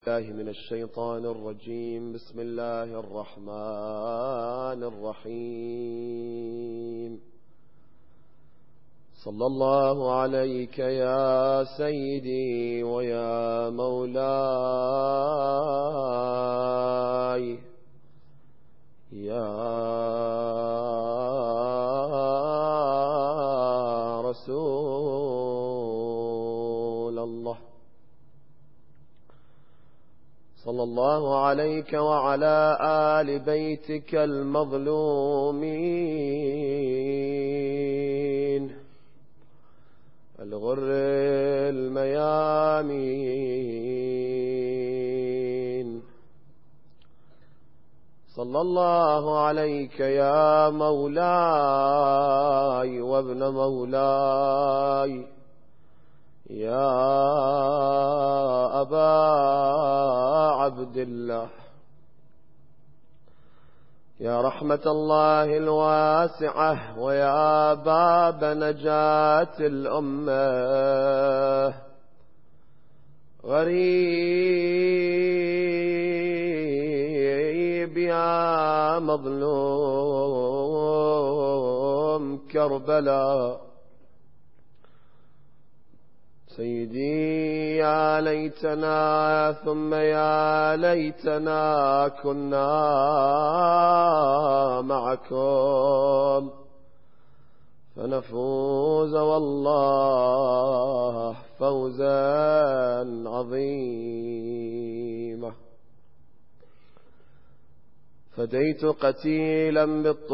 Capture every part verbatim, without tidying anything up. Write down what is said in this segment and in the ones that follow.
الله من الشيطان الرجيم. بسم الله الرحمن الرحيم. صلى الله عليك يا سيدي ويا مولاي يا رسول الله. صلى الله عليك وعلى آل بيتك المظلومين الغر الميامين. صلى الله عليك يا مولاي وابن مولاي يا أبا عبد الله، يا رحمة الله الواسعة ويا باب نجاة الأمة. غريب يا مظلوم كربلاء، سيدي يا ليتنا ثم يا ليتنا كنا معكم فنفوز والله فوزا عظيما. فديت قتيلا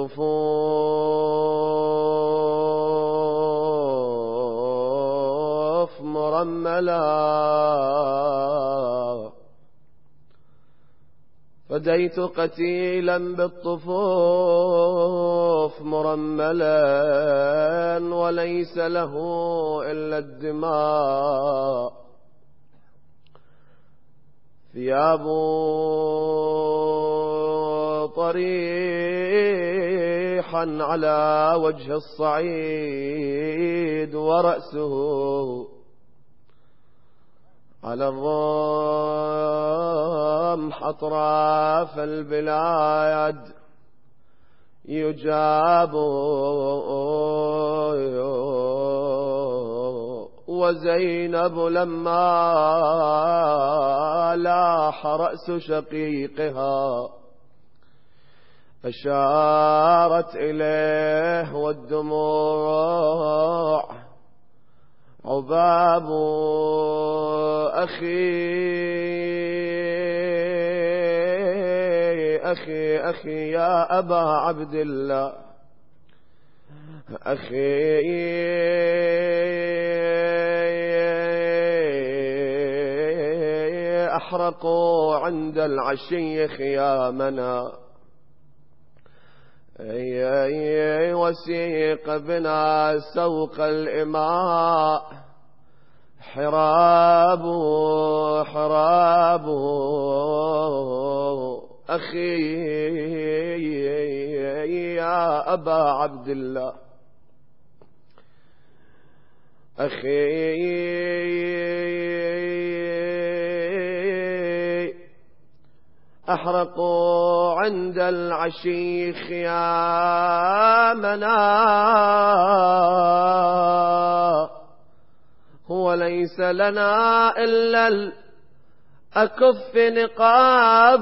بالطفوف مرملا، فديت قتيلا بالطفوف مرملا وليس له إلا الدماء. ثياب طريحا على وجه الصعيد ورأسه على الرمح أطراف البلاد يجاب، وزينب لما لاح رأس شقيقها أشارت إليه والدموع عباب أخي أخي أخي يا أبا عبد الله، أخي أحرقوا عند العشي خيامنا، أي أي وسيق بنا سوق الإماء حراب حراب أخي يا أبا عبد الله، أخي أحرقوا عند العشي خيامنا هو ليس لنا إلا الأكف نقاب.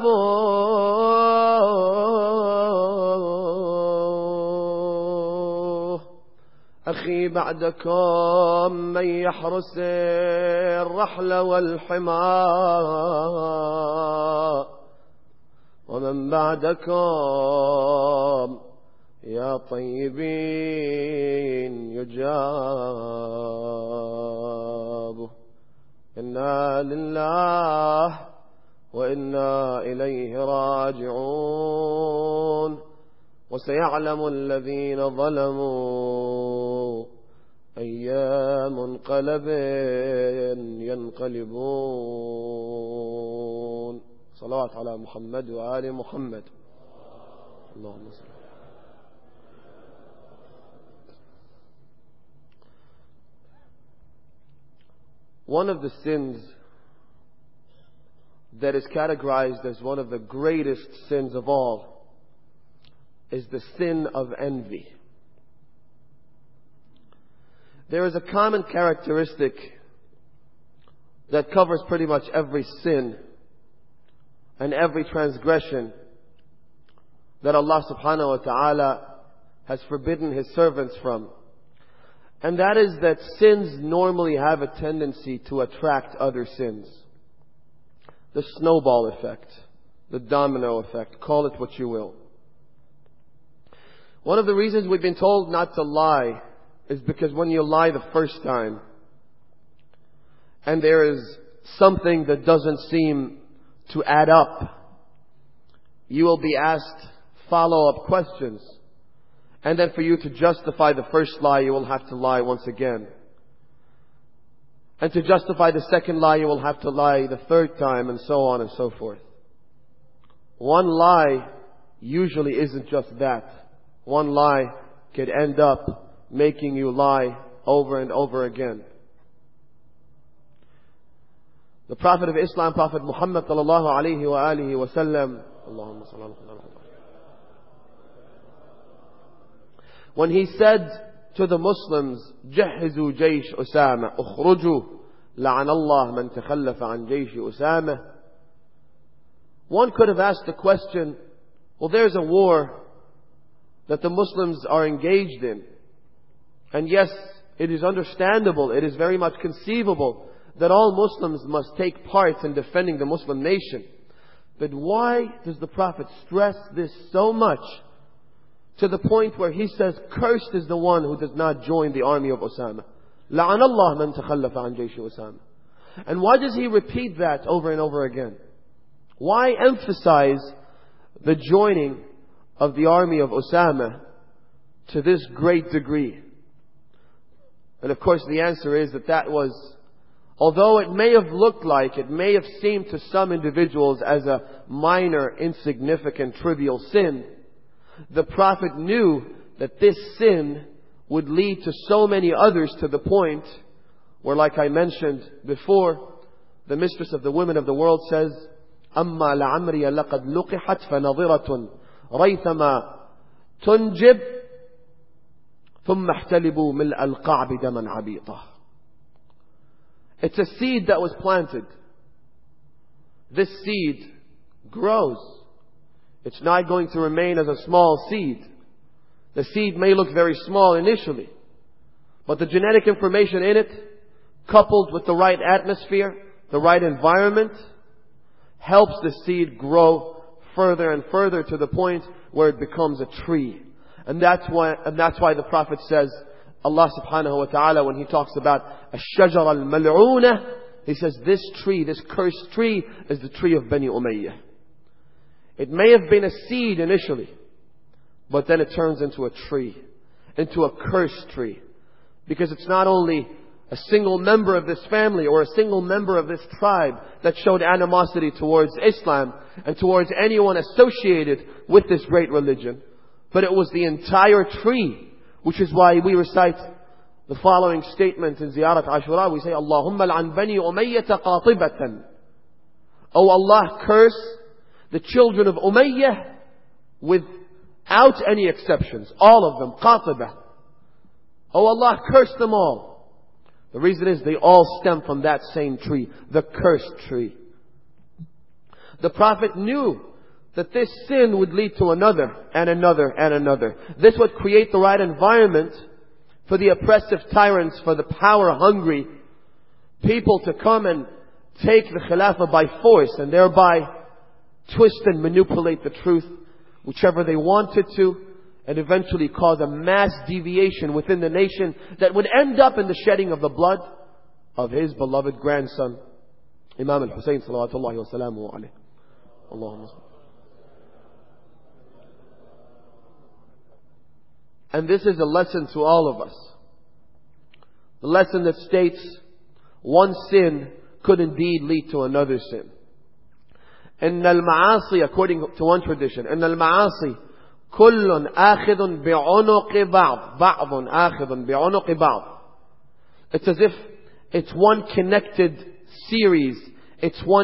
أخي بعدكم من يحرس الرحل والحمى، ومن بعدكم يا طيبين يجاب. إنا لله وإنا إليه راجعون. وسيعلم الذين ظلموا أي منقلب ينقلبون. صلوات على محمد وآل محمد. اللهم صل. One of the sins that is categorized as one of the greatest sins of all is the sin of envy. There is a common characteristic that covers pretty much every sin and every transgression that Allah subhanahu wa ta'ala has forbidden His servants from. And that is that sins normally have a tendency to attract other sins. The snowball effect, the domino effect, call it what you will. One of the reasons we've been told not to lie is because when you lie the first time and there is something that doesn't seem to add up, you will be asked follow-up questions. And then for you to justify the first lie, you will have to lie once again. And to justify the second lie, you will have to lie the third time, and so on and so forth. One lie usually isn't just that. One lie could end up making you lie over and over again. The Prophet of Islam, Prophet Muhammad sallallahu alayhi wa alihi wa sallam, Allahumma salli ala Muhammad, when he said to the Muslims, جهزوا جيش أسامة اخرجوا لعن الله من تخلف عن جيش أسامة, one could have asked the question, well, there's a war that the Muslims are engaged in. And yes, it is understandable, it is very much conceivable that all Muslims must take part in defending the Muslim nation. But why does the Prophet stress this so much to the point where he says, cursed is the one who does not join the army of Osama? لَعَنَ اللَّهُ مَنْ تَخَلَّفَ عَنْ جَيْشِ Osama. And why does he repeat that over and over again? Why emphasize the joining of the army of Osama to this great degree? And of course the answer is that that was, although it may have looked like, it may have seemed to some individuals as a minor, insignificant, trivial sin, the Prophet knew that this sin would lead to so many others, to the point where, like I mentioned before, the mistress of the women of the world says, أَمَّا لَعَمْرِيَ لَقَدْ لُقِحَتْ فَنَظِرَةٌ رَيْثَمَا تُنْجِبْ ثُمَّ احْتَلِبُوا مِلْءَ الْقَعْبِ دَمًا عَبِيطًا. It's a seed that was planted. This seed grows. It's not going to remain as a small seed. The seed may look very small initially, but the genetic information in it, coupled with the right atmosphere, the right environment, helps the seed grow further and further to the point where it becomes a tree. And that's why, and that's why the Prophet says, Allah subhanahu wa ta'ala, when He talks about الشجرة الملعونة, He says this tree, this cursed tree, is the tree of Bani Umayyah. It may have been a seed initially, but then it turns into a tree, into a cursed tree. Because it's not only a single member of this family or a single member of this tribe that showed animosity towards Islam and towards anyone associated with this great religion, but it was the entire tree. Which is why we recite the following statement in Ziyarat Ashura. We say, Allahumma al'an bani umayyata qatibatan. Oh Allah, curse the children of Umayyah without any exceptions. All of them. Qatibah. Oh Allah, curse them all. The reason is they all stem from that same tree. The cursed tree. The Prophet knew that this sin would lead to another, and another, and another. This would create the right environment for the oppressive tyrants, for the power-hungry people to come and take the Khilafah by force, and thereby twist and manipulate the truth whichever they wanted to, and eventually cause a mass deviation within the nation that would end up in the shedding of the blood of his beloved grandson, Imam al-Husayn salawatullahi wa salamu alayhi. Allahumma salli. And this is a lesson to all of us. The lesson that states one sin could indeed lead to another sin. إن المعاصي, according to one tradition, إن المعاصي كل آخذ بعنق بعض بعض آخذ بعنق بعض. It's as if it's one connected series. It's one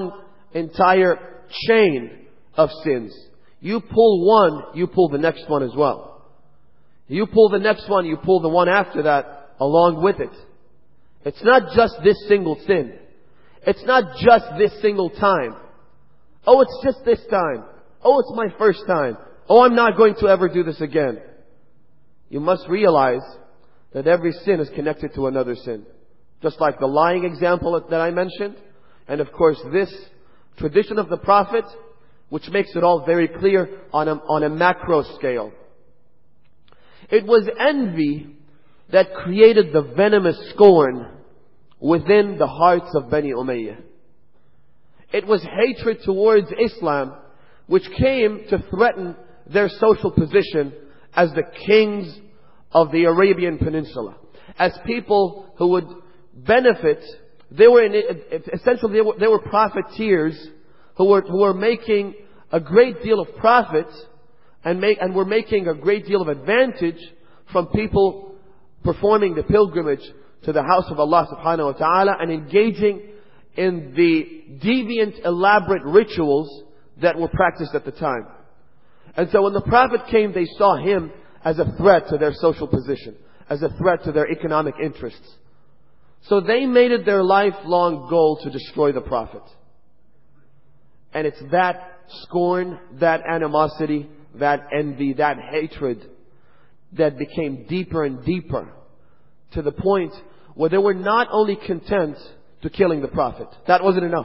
entire chain of sins. You pull one, you pull the next one as well. You pull the next one, you pull the one after that along with it. It's not just this single sin. It's not just this single time. Oh, it's just this time. Oh, it's my first time. Oh, I'm not going to ever do this again. You must realize that every sin is connected to another sin. Just like the lying example that I mentioned. And of course this tradition of the Prophet, which makes it all very clear on a, on a macro scale. It was envy that created the venomous scorn within the hearts of Bani Umayyah. It was hatred towards Islam which came to threaten their social position as the kings of the Arabian Peninsula. As people who would benefit, they were in, essentially they were, they were profiteers who were, who were making a great deal of profit and make, and were making a great deal of advantage from people performing the pilgrimage to the house of Allah subhanahu wa ta'ala and engaging in the deviant, elaborate rituals that were practiced at the time. And so when the Prophet came, they saw him as a threat to their social position, as a threat to their economic interests. So they made it their lifelong goal to destroy the Prophet. And it's that scorn, that animosity, that envy, that hatred that became deeper and deeper to the point where they were not only content to killing the Prophet. That wasn't enough.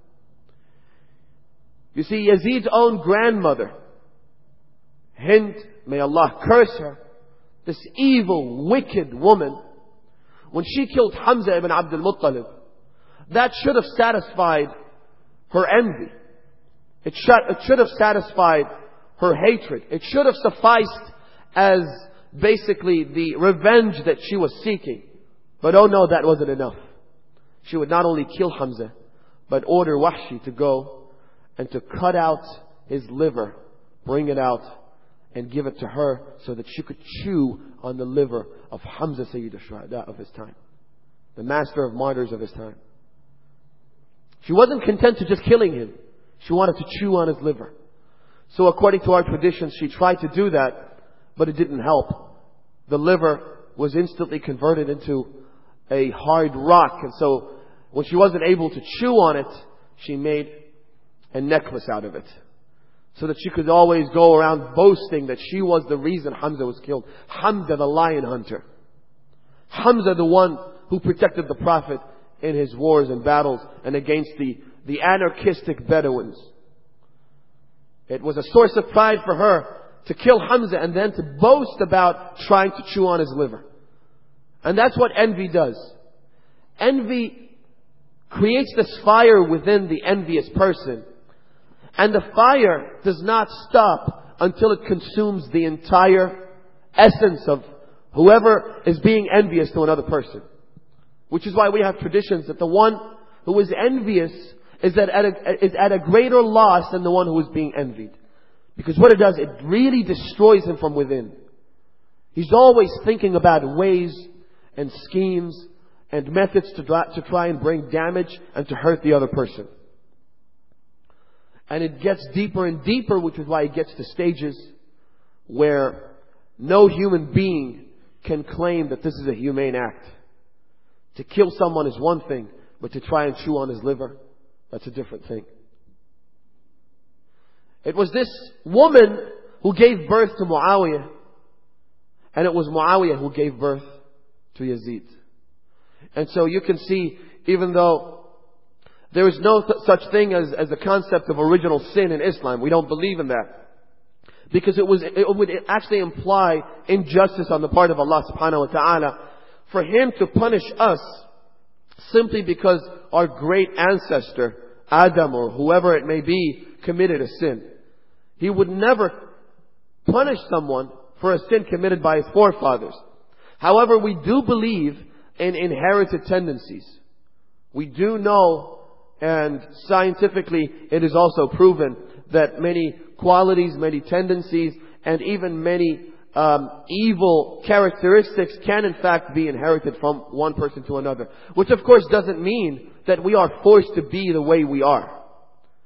You see, Yazid's own grandmother, Hind, may Allah curse her, this evil, wicked woman, when she killed Hamza ibn Abdul Muttalib, that should have satisfied her envy. It should, it should have satisfied her hatred. It should have sufficed as basically the revenge that she was seeking. But oh no, that wasn't enough. She would not only kill Hamza, but order Wahshi to go and to cut out his liver, bring it out, and give it to her so that she could chew on the liver of Hamza Sayyid al-Shuhada of his time, the master of martyrs of his time. She wasn't content to just killing him. She wanted to chew on his liver. So according to our traditions, she tried to do that, but it didn't help. The liver was instantly converted into a hard rock. And so when she wasn't able to chew on it, she made a necklace out of it, so that she could always go around boasting that she was the reason Hamza was killed. Hamza the lion hunter. Hamza the one who protected the Prophet in his wars and battles and against the, the anarchistic Bedouins. It was a source of pride for her to kill Hamza and then to boast about trying to chew on his liver. And that's what envy does. Envy creates this fire within the envious person. And the fire does not stop until it consumes the entire essence of whoever is being envious to another person. Which is why we have traditions that the one who is envious is at, a, is at a greater loss than the one who is being envied. Because what it does, it really destroys him from within. He's always thinking about ways and schemes and methods to, to try and bring damage and to hurt the other person. And it gets deeper and deeper, which is why it gets to stages where no human being can claim that this is a humane act. To kill someone is one thing, but to try and chew on his liver, that's a different thing. It was this woman who gave birth to Muawiyah, and it was Muawiyah who gave birth to Yazid. And so you can see, even though there is no th- such thing as, as the concept of original sin in Islam, we don't believe in that. Because it was, it would actually imply injustice on the part of Allah subhanahu wa ta'ala for Him to punish us simply because our great ancestor, Adam or whoever it may be, committed a sin. He would never punish someone for a sin committed by his forefathers. However, we do believe in inherited tendencies. We do know, and scientifically it is also proven, that many qualities, many tendencies, and even many um, evil characteristics can in fact be inherited from one person to another. Which of course doesn't mean that we are forced to be the way we are.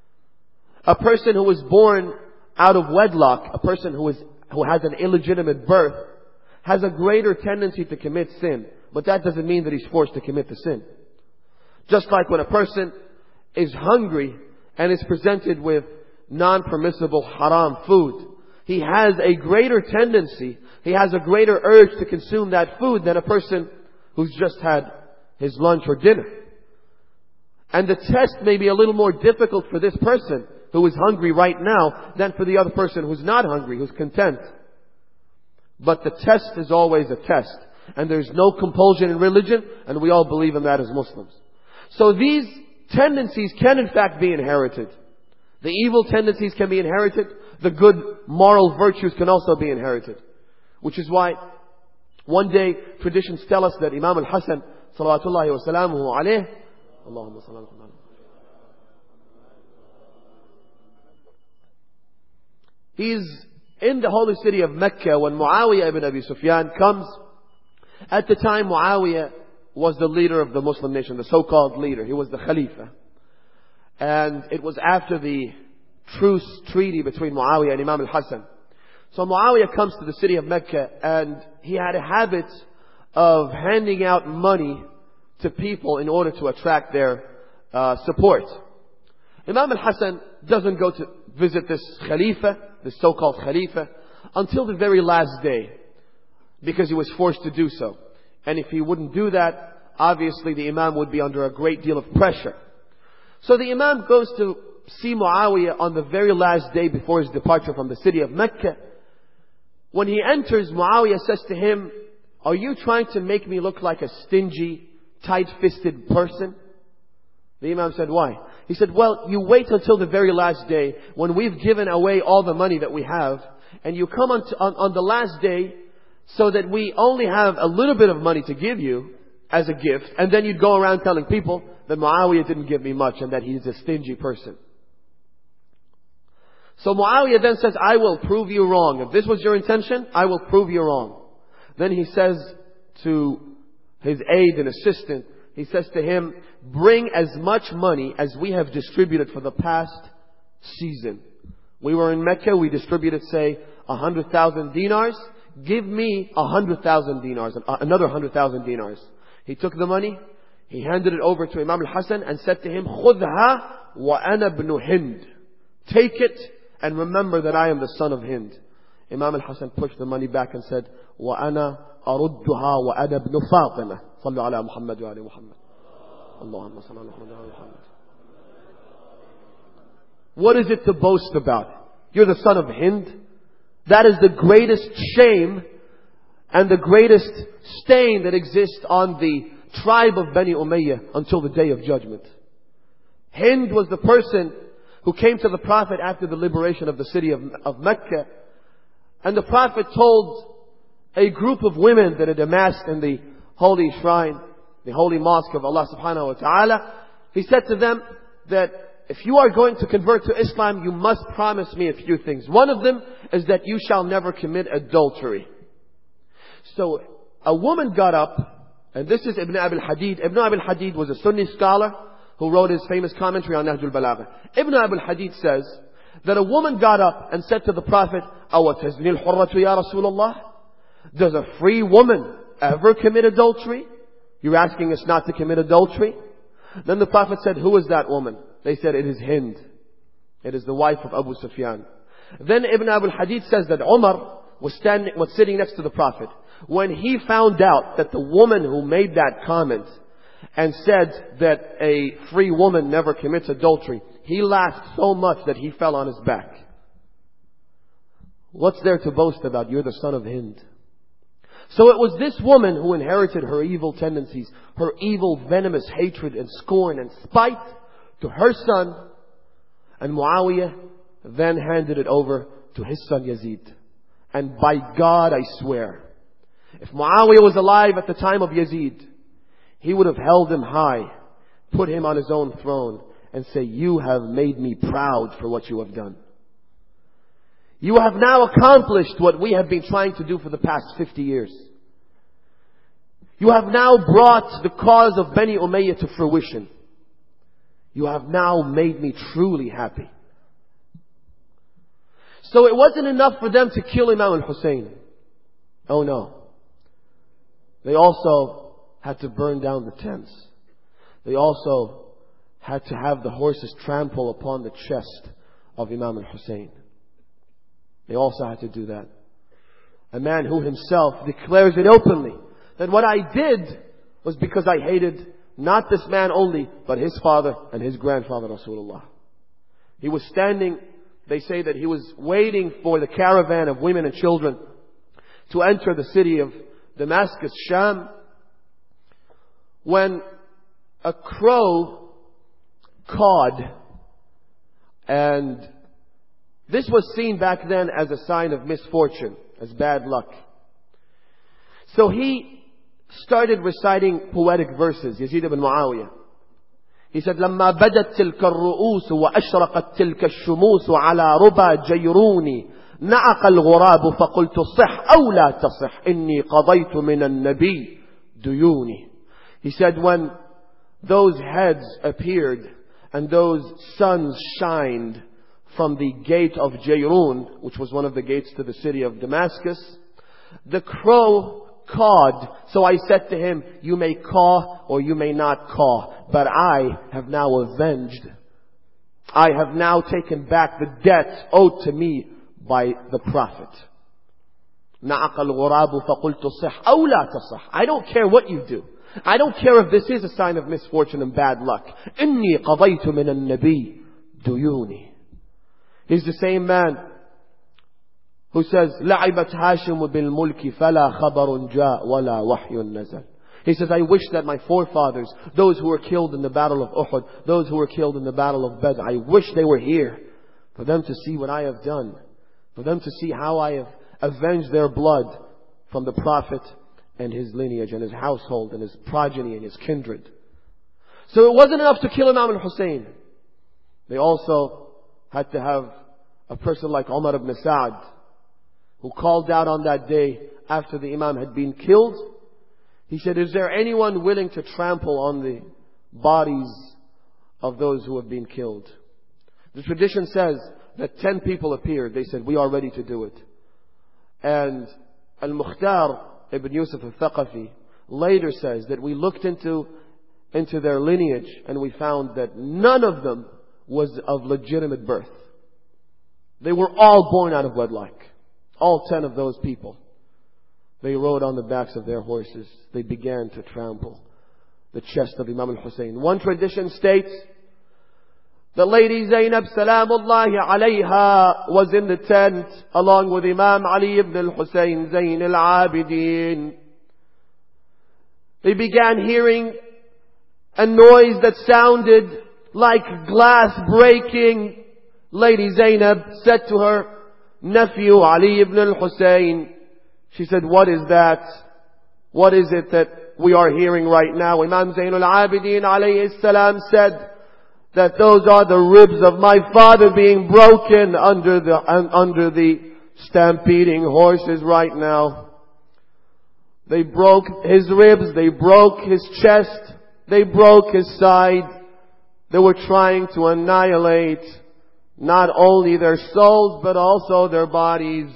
A person who was born out of wedlock, a person who is who has an illegitimate birth, has a greater tendency to commit sin. But that doesn't mean that he's forced to commit the sin. Just like when a person is hungry and is presented with non-permissible haram food, he has a greater tendency, he has a greater urge to consume that food than a person who's just had his lunch or dinner. And the test may be a little more difficult for this person who is hungry right now than for the other person who's not hungry, who's content. But the test is always a test. And there's no compulsion in religion, and we all believe in that as Muslims. So these tendencies can in fact be inherited. The evil tendencies can be inherited. The good moral virtues can also be inherited. Which is why one day traditions tell us that Imam al-Hasan salawatullahi wa salamuhu alayh, Allahumma sallallahu alayhi wa sallam, he's in the holy city of Mecca when Muawiyah ibn Abi Sufyan comes. At the time, Muawiyah was the leader of the Muslim nation, the so-called leader. He was the Khalifa. And it was after the truce treaty between Muawiyah and Imam al-Hasan. So Muawiyah comes to the city of Mecca, and he had a habit of handing out money to people in order to attract their uh, support. Imam al-Hasan doesn't go to visit this Khalifa, this so-called Khalifa, until the very last day, because he was forced to do so. And if he wouldn't do that, obviously the Imam would be under a great deal of pressure. So the Imam goes to see Muawiyah on the very last day before his departure from the city of Mecca. When he enters, Muawiyah says to him, "Are you trying to make me look like a stingy, tight-fisted person?" The Imam said, "Why?" He said, "Well, you wait until the very last day when we've given away all the money that we have, and you come on, to, on, on the last day so that we only have a little bit of money to give you as a gift, and then you'd go around telling people that Muawiyah didn't give me much and that he's a stingy person." So Muawiyah then says, "I will prove you wrong. If this was your intention, I will prove you wrong." Then he says to his aide and assistant, he says to him, "Bring as much money as we have distributed for the past season. We were in Mecca, we distributed, say, a hundred thousand dinars. Give me a hundred thousand dinars, another hundred thousand dinars." He took the money, he handed it over to Imam al-Hasan and said to him, "Khudha wa ana ibn Hind." Take it and remember that I am the son of Hind. Imam al-Hasan pushed the money back and said, "Wa ana arudduha wa ana ibn Fatima." Sallu ala Muhammad wa ala Muhammad. Allahumma salli ala Muhammad wa ala Muhammad. What is it to boast about? You're the son of Hind? That is the greatest shame and the greatest stain that exists on the tribe of Bani Umayyah until the day of judgment. Hind was the person who came to the Prophet after the liberation of the city of, of Mecca. And the Prophet told a group of women that had amassed in the holy shrine, the holy mosque of Allah subhanahu wa ta'ala, he said to them that if you are going to convert to Islam, you must promise me a few things. One of them is that you shall never commit adultery. So a woman got up, and this is Ibn Abi al-Hadid. Ibn Abi al-Hadid was a Sunni scholar who wrote his famous commentary on Nahj al-Balagha. Ibn Abi al-Hadid says that a woman got up and said to the Prophet, "Awatazni al-hurratu ya Rasulullah? Does a free woman ever commit adultery? You're asking us not to commit adultery?" Then the Prophet said, "Who is that woman?" They said, "It is Hind. It is the wife of Abu Sufyan." Then Ibn Abi al-Hadid says that Umar was standing, was sitting next to the Prophet. When he found out that the woman who made that comment and said that a free woman never commits adultery, he laughed so much that he fell on his back. What's there to boast about? You're the son of Hind. So it was this woman who inherited her evil tendencies, her evil, venomous hatred and scorn and spite to her son, and Muawiyah then handed it over to his son Yazid. And by God I swear, if Muawiyah was alive at the time of Yazid, he would have held him high, put him on his own throne, and say, "You have made me proud for what you have done. You have now accomplished what we have been trying to do for the past fifty years. You have now brought the cause of Bani Umayyah to fruition. You have now made me truly happy." So it wasn't enough for them to kill Imam al-Hussein. Oh no. They also had to burn down the tents. They also had to have the horses trample upon the chest of Imam al-Hussein. They also had to do that. A man who himself declares it openly, that what I did was because I hated not this man only, but his father and his grandfather Rasulullah. He was standing, they say that he was waiting for the caravan of women and children to enter the city of Damascus, Sham, when a crow cawed. And this was seen back then as a sign of misfortune, as bad luck. So he started reciting poetic verses, Yazid ibn Muawiyah. He said, لما بدت تلك الرؤوس وأشرقت تلك الشموس على ربى جيروني نعق الغراب فقلت صح أو لا تصح إني قضيت من النبي ديوني. He said, when those heads appeared and those suns shined from the gate of Jayrun, which was one of the gates to the city of Damascus, the crow cawed. So I said to him, you may caw or you may not caw, but I have now avenged. I have now taken back the debt owed to me by the Prophet. نعق الغراب فقلت صح أو لا تصح. I don't care what you do. I don't care if this is a sign of misfortune and bad luck. إني قضيت من النبي ديوني. He's the same man who says, لعبت هاشم بالملك فلا خبر جاء ولا وحي نزل. He says, I wish that my forefathers, those who were killed in the battle of Uhud, those who were killed in the battle of Badr, I wish they were here for them to see what I have done, for them to see how I have avenged their blood from the Prophet and his lineage and his household and his progeny and his kindred. So it wasn't enough to kill Imam al-Hussein. They also had to have a person like Umar ibn Sa'd, who called out on that day after the Imam had been killed. He said, is there anyone willing to trample on the bodies of those who have been killed? The tradition says that ten people appeared. They said, we are ready to do it. And Al-Mukhtar ibn Yusuf al-Thaqafi later says that we looked into, into their lineage and we found that none of them was of legitimate birth. They were all born out of wedlock. All ten of those people. They rode on the backs of their horses. They began to trample the chest of Imam al-Hussein. One tradition states that Lady Zainab Salamullahi alayha was in the tent along with Imam Ali ibn al-Hussein Zayn al-Abidin. They began hearing a noise that sounded like glass breaking. Lady Zainab said to her nephew Ali ibn al-Hussein, she said, what is that? What is it that we are hearing right now? Imam Zayn al-Abidin alayhi salam said that those are the ribs of my father being broken under the, under the stampeding horses right now. They broke his ribs, they broke his chest, they broke his side. They were trying to annihilate not only their souls, but also their bodies.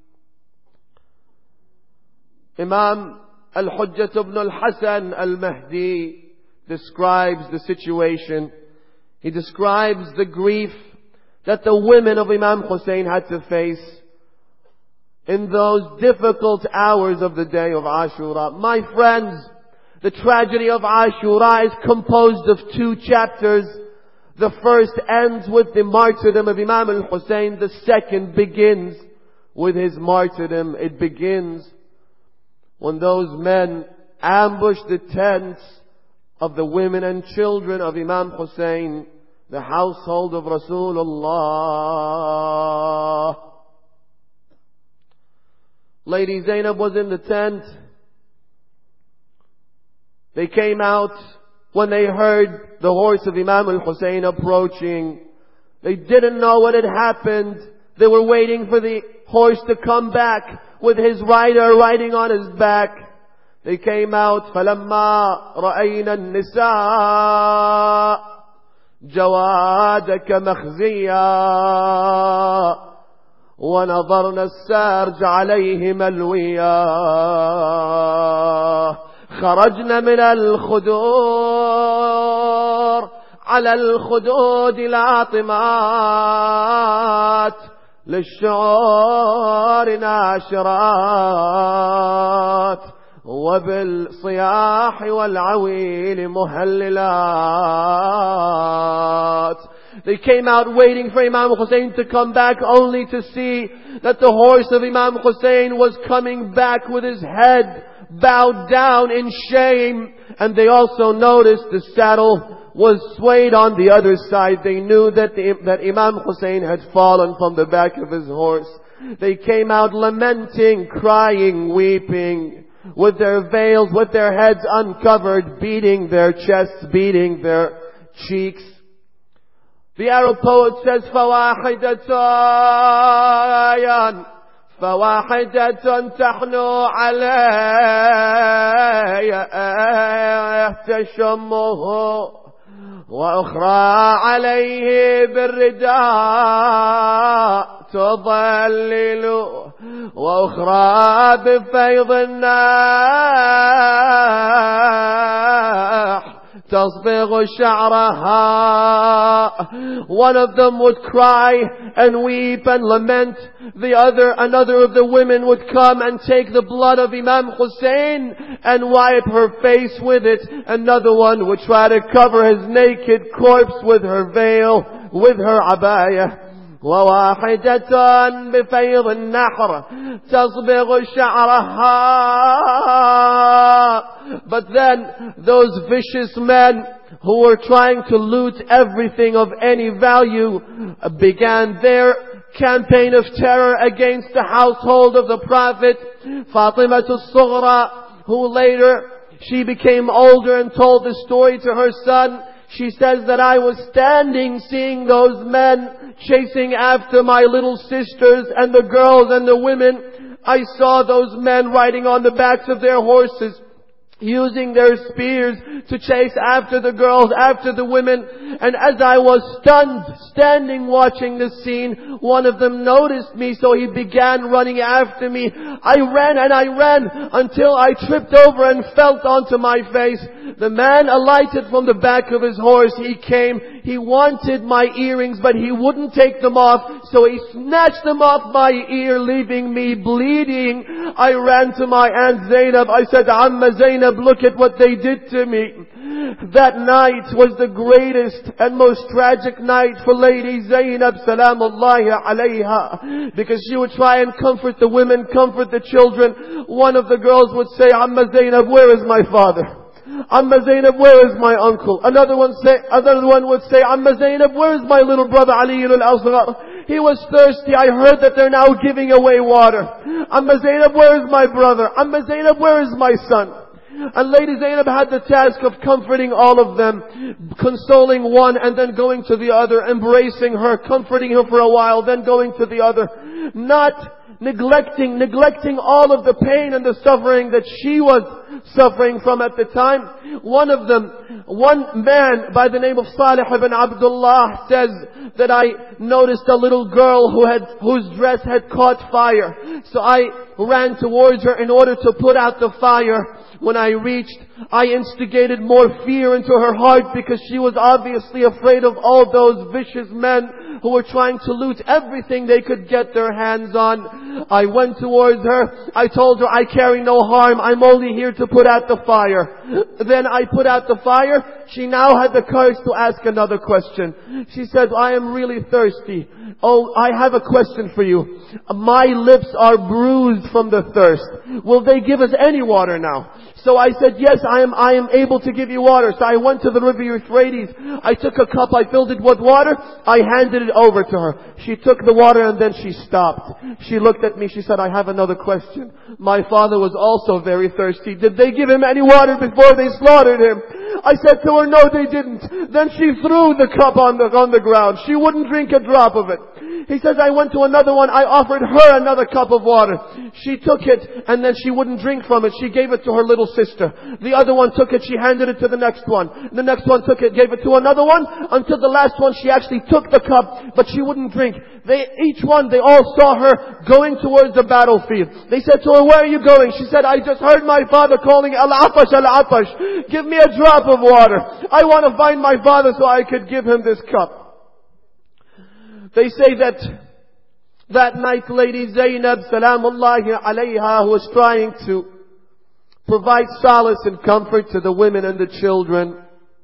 Imam Al-Hujjat ibn al-Hasan al-Mahdi describes the situation. He describes the grief that the women of Imam Hussein had to face in those difficult hours of the day of Ashura. My friends, the tragedy of Ashura is composed of two chapters. The first ends with the martyrdom of Imam al-Hussein. The second begins with his martyrdom. It begins when those men ambushed the tents of the women and children of Imam Hussein, the household of Rasulullah. Lady Zainab was in the tent. They came out when they heard the horse of Imam al-Hussein approaching. They didn't know what had happened. They were waiting for the horse to come back with his rider riding on his back. They came out. فَلَمَّا رَأَيْنَا النِّسَاءَ جَوَادَكَ مَخْزِيًّا ونظرنا السارج عليه ملويا خرجنا من الخدور على الخدود العاطمات للشعور ناشرات وبالصياح والعويل مهللات. They came out waiting for Imam Hussein to come back, only to see that the horse of Imam Hussein was coming back with his head bowed down in shame. And they also noticed the saddle was swayed on the other side. They knew that, the, that Imam Hussein had fallen from the back of his horse. They came out lamenting, crying, weeping, with their veils, with their heads uncovered, beating their chests, beating their cheeks. The Arab poet says, فواحدة فواحدة تحنو عليه تشمه وأخرى عليه بالرداء تضلل وأخرى بفيض الناح تصبغ شعرها. One of them would cry and weep and lament. The other, another of the women would come and take the blood of Imam Hussein and wipe her face with it. Another one would try to cover his naked corpse with her veil, with her abaya. وواحدة بفيض النحر تصبغ شعرها. But then those vicious men who were trying to loot everything of any value began their campaign of terror against the household of the Prophet. Fatima al-Sughra, who later she became older and told the story to her son. She says that I was standing seeing those men chasing after my little sisters and the girls and the women. I saw those men riding on the backs of their horses, using their spears to chase after the girls, after the women. And as I was stunned, standing watching the scene, one of them noticed me, so he began running after me. I ran and I ran until I tripped over and fell onto my face. The man alighted from the back of his horse. He came, he wanted my earrings, but he wouldn't take them off, so he snatched them off my ear, leaving me bleeding. I ran to my Aunt Zainab. I said, Amma Zainab, look at what they did to me. That night was the greatest and most tragic night for Lady Zainab salamullahi alayha, because she would try and comfort the women, comfort the children. One of the girls would say, Amma Zainab, where is my father? Amma Zainab, where is my uncle? Another one say, another one would say, Amma Zainab, where is my little brother Ali al-Asghar? He was thirsty. I heard that they're now giving away water. Amma Zainab, where is my brother? Amma Zainab, where is my son? And Lady Zainab had the task of comforting all of them, consoling one and then going to the other, embracing her, comforting her for a while, then going to the other. Not neglecting, neglecting all of the pain and the suffering that she was suffering from at the time. One of them, one man by the name of Salih ibn Abdullah says that I noticed a little girl who had, whose dress had caught fire. So I ran towards her in order to put out the fire. When I reached, I instigated more fear into her heart, because she was obviously afraid of all those vicious men who were trying to loot everything they could get their hands on. I went towards her. I told her, I carry no harm. I'm only here to put out the fire. Then I put out the fire. She now had the courage to ask another question. She said, I am really thirsty. Oh, I have a question for you. My lips are bruised from the thirst. Will they give us any water now? So I said, yes, I am, I am able to give you water. So I went to the river Euphrates. I took a cup, I filled it with water. I handed it over to her. She took the water and then she stopped. She looked at me, she said, I have another question. My father was also very thirsty. Did they give him any water before they slaughtered him? I said to her, no, they didn't. Then she threw the cup on the, on the ground. She wouldn't drink a drop of it. He says, I went to another one. I offered her another cup of water. She took it and then she wouldn't drink from it. She gave it to her little sister. The other one took it. She handed it to the next one. The next one took it, gave it to another one, until the last one she actually took the cup, but she wouldn't drink. They, each one, they all saw her going towards the battlefield. They said to her, where are you going? She said, I just heard my father calling, Al-Apash, Al-Apash. Give me a drop of water. I want to find my father so I could give him this cup. They say that that night Lady Zainab, Salamullahi alayha, who was trying to provide solace and comfort to the women and the children,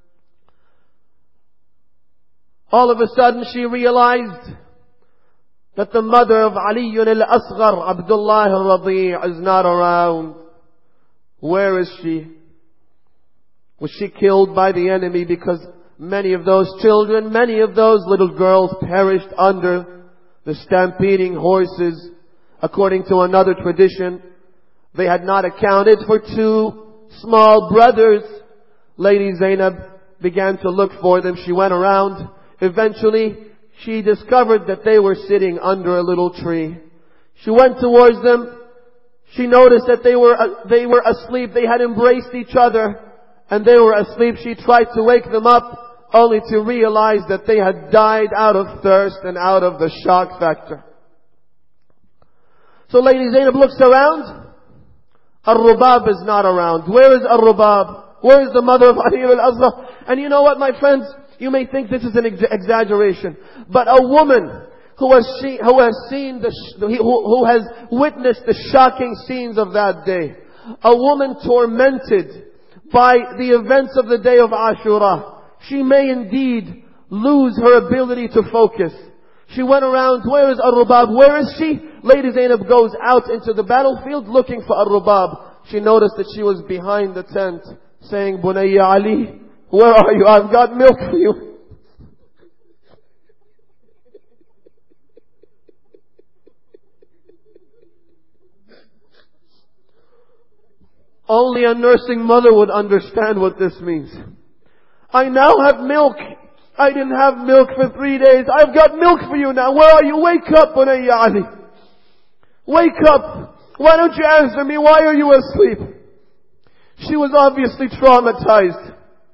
all of a sudden she realized that the mother of Ali al-Asghar, Abdullah al-Radi' is not around. Where is she? Was she killed by the enemy? Because many of those children, many of those little girls perished under the stampeding horses. According to another tradition, they had not accounted for two small brothers. Lady Zainab began to look for them. She went around. Eventually, she discovered that they were sitting under a little tree. She went towards them. She noticed that they were, uh, they were asleep. They had embraced each other and they were asleep. She tried to wake them up, only to realize that they had died out of thirst and out of the shock factor. So Lady Zainab looks around. Ar-Rubab is not around. Where is Ar-Rubab? Where is the mother of Ali al-Asghar? And you know what, my friends? You may think this is an ex- exaggeration, but a woman who has, she, who has seen the, who, who has witnessed the shocking scenes of that day, a woman tormented by the events of the day of Ashura, she may indeed lose her ability to focus. She went around, where is Ar-Rubab? Where is she? Lady Zainab goes out into the battlefield looking for Ar-Rubab. She noticed that she was behind the tent saying, Bunayya Ali, where are you? I've got milk for you. Only a nursing mother would understand what this means. I now have milk. I didn't have milk for three days. I've got milk for you now. Where are you? Wake up, Bunayya Ali. Wake up. Why don't you answer me? Why are you asleep? She was obviously traumatized.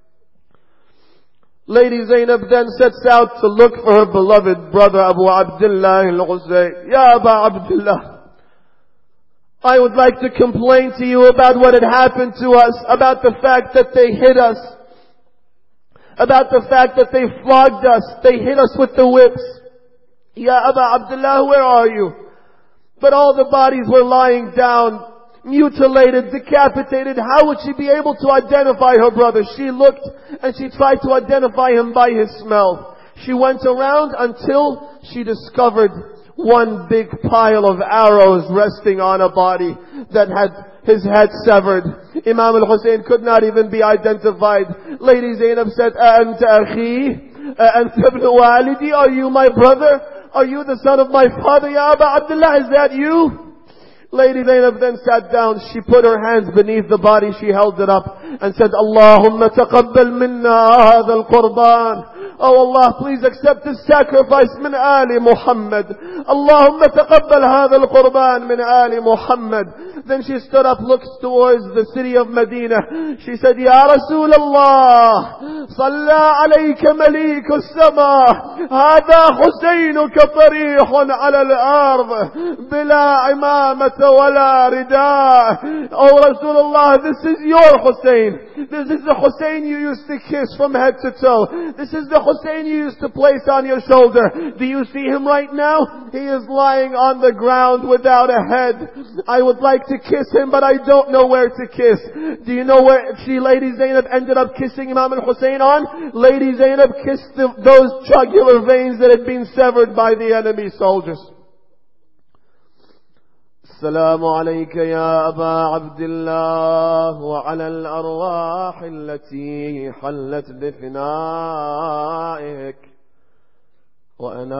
Lady Zainab then sets out to look for her beloved brother Abu Abdullah al-Husayn. Ya Abu Abdullah, I would like to complain to you about what had happened to us, about the fact that they hit us, about the fact that they flogged us, they hit us with the whips. Ya Abu Abdullah, where are you? But all the bodies were lying down, mutilated, decapitated. How would she be able to identify her brother? She looked and she tried to identify him by his smell. She went around until she discovered one big pile of arrows resting on a body that had his head severed. Imam al-Hussein could not even be identified. Lady Zainab said, Anta akhi, Anta ibn walidi, are you my brother? Are you the son of my father? Ya Abu Abdullah, is that you? Lady Zainab then sat down. She put her hands beneath the body. She held it up and said, Allahumma taqabbal minna hadha al-qurban. Oh Allah, please accept this sacrifice min Ali Muhammad. Allahumma taqabbal hadha al-qurban min Ali Muhammad. Then she stood up, looked towards the city of Medina. She said, Ya Rasulullah, Salla alayka malik as-sama. Hadha Husaynuka tarihun ala al-ard. Bila imamata wala rida. Oh Rasulullah, this is your Hussein. This is the Hussein you used to kiss from head to toe. This is the Hussein you used to place on your shoulder. Do you see him right now? He is lying on the ground without a head. I would like to kiss him, but I don't know where to kiss. Do you know where she, Lady Zainab, ended up kissing Imam al-Hussein on? Lady Zainab kissed the, those jugular veins that had been severed by the enemy soldiers. السلام عليك يا أبا عبد الله وعلى الأرواح التي حلت بفنائك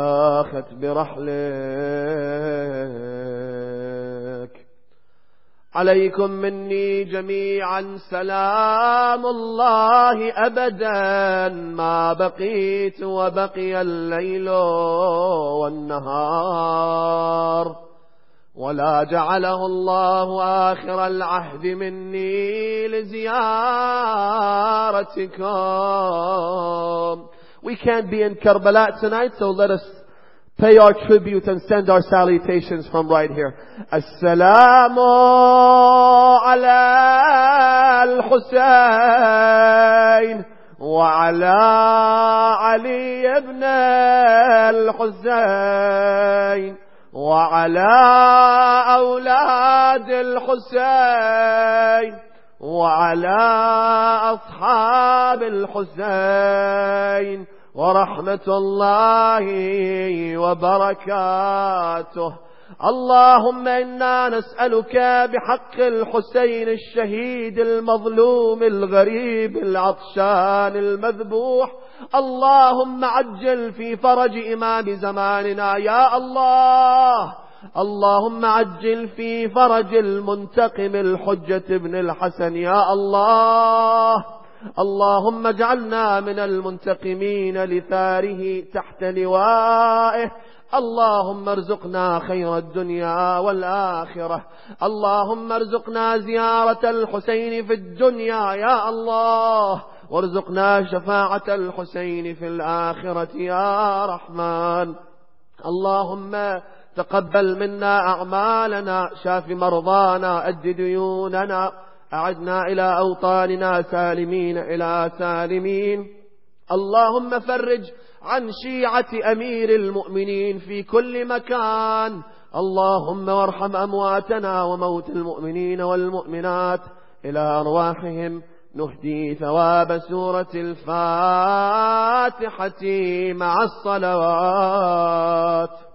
وأناخت برحلك. عليكم مني جميعا سلام الله أبدا ما بقيت وبقي الليل والنهار، ولا جعله الله آخر العهد مني لزيارتكم. We can't be in Karbala tonight, so let us pay our tribute and send our salutations from right here. Assalamu ala al-Husayn wa ala Ali ibn al-Husayn wa ala awlad al-Husayn wa ala ashab al-Husayn ورحمة الله وبركاته. اللهم إنا نسألك بحق الحسين الشهيد المظلوم الغريب العطشان المذبوح، اللهم عجل في فرج إمام زماننا يا الله. اللهم عجل في فرج المنتقم الحجة ابن الحسن يا الله. اللهم اجعلنا من المنتقمين لثاره تحت لوائه. اللهم ارزقنا خير الدنيا والآخرة. اللهم ارزقنا زيارة الحسين في الدنيا يا الله، وارزقنا شفاعة الحسين في الآخرة يا رحمن. اللهم تقبل منا أعمالنا، شاف مرضانا، أد ديوننا، أعدنا إلى أوطاننا سالمين إلى سالمين. اللهم فرج عن شيعة أمير المؤمنين في كل مكان. اللهم وارحم أمواتنا وموت المؤمنين والمؤمنات. إلى أرواحهم نهدي ثواب سورة الفاتحة مع الصلوات.